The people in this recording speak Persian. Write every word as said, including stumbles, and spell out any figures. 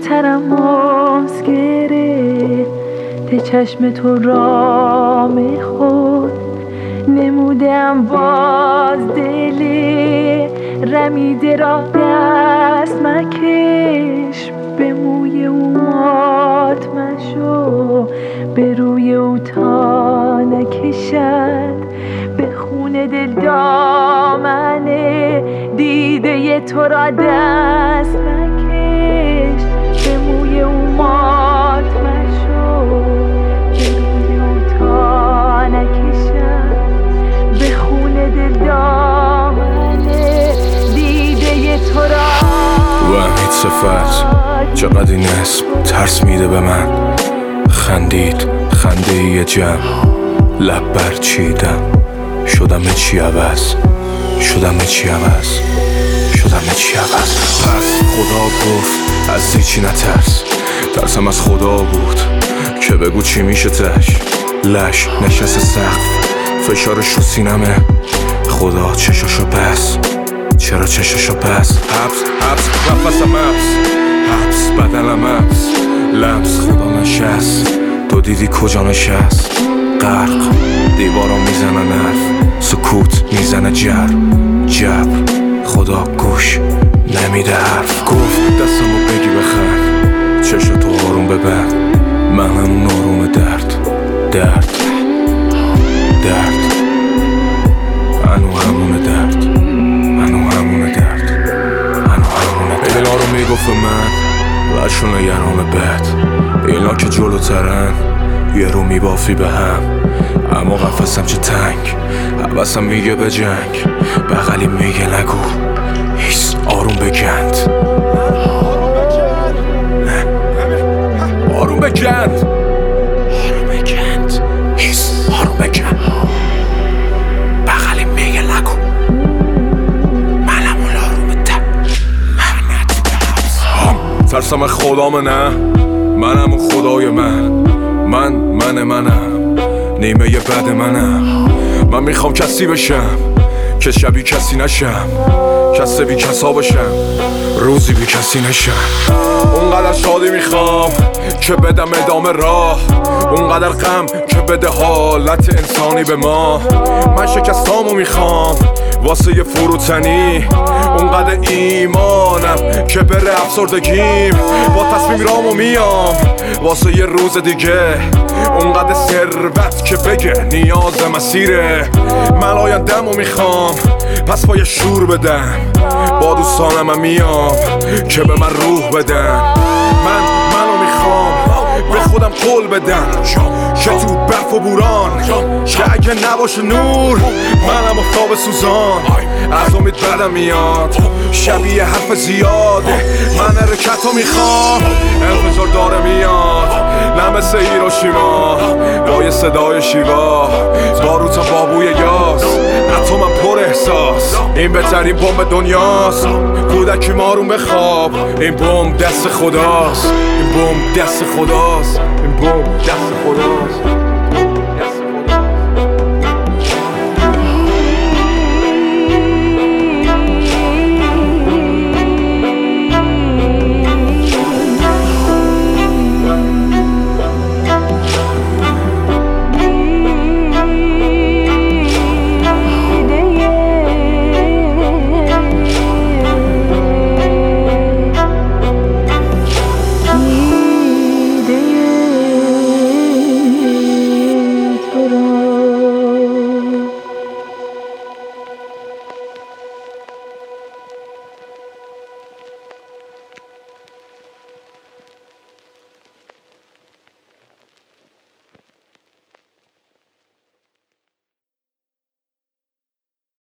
سرم ماست گرفته چشم تو رام خود نمودم باز دل رمیده را دست مکش به موی او مات مشو به روی او تا نکشد به خون دل دامنه دیده تو را دست مکش به موی او مات مشو به روی او تا نکشد به خون دل دامنه دیده تو را. و امید صفت چقدر این اسم ترس میده به من. خندید خنده یه جمع لب برچیدم شدم چی عوض شدم چی عوض شدم چی عوض. پس خدا گفت از هیچی نترس، ترسم از خدا بود که بگو چی میشه تش. لش نشست سقف فشارش رو سینمه، خدا چشاشو بس چرا چشاشو بس. حبس حبس نفسم حبس حبس بدنم حبس لمس خدا نشست تو دیدی کجا نشست. غرق دیوارا میزنن حرف سکوت میزنه جر جب خدا گوش نمیده حرف. گفت دستمو بگی بخند چشو تو آروم ببند من همون آروم درد درد درد انو همون درد انو همون درد انو همون درد. اینا رو میگفت من لشون یرام بد اینا که جلوترن یه رو میبافی به هم اما قفصم چه تنگ حوثم میگه به جنگ بغلی میگه نگو هیس آروم بگند آروم بگند آروم بگند هیس آروم بگند بغلی میگه نگو منم اون آروم تر منت ترسم خدام نه منم اون خدای من من من منم نیمه ی بد منم. من میخوام کسی بشم که شبیه کسی نشم کسی بی کسا باشم روزی بی کسی نشم. اونقدر شادی میخوام که بدم ادامه راه اونقدر غم که بده حالت انسانی به ما. من شکستامو میخوام واسه یه فروتنی اونقدر ایمانم که بره افسردگیم با تصمیم رامو میام واسه یه روز دیگه اونقدر ثروت که بگه نیاز مسیره. من آینده‌مو میخوام پس با یه شور بدم با دوستانم میام که به من روح بدن. من منو میخوام به خودم قول بدم که تو برف و بوران که اگه نباشه نور منم افتاب سوزان. از امید بدم میاد شبیه حرف زیاده من حرکتو میخوام انفجار داره میاد نه مثل هیروشیما با یه صدای شیوا بارو تا بابوی یاس اتمم پر احساس این بهترین بمب دنیاست. کودکی مارون بخواب این بمب دست خداست این بمب دست خداست این بمب دست خداست.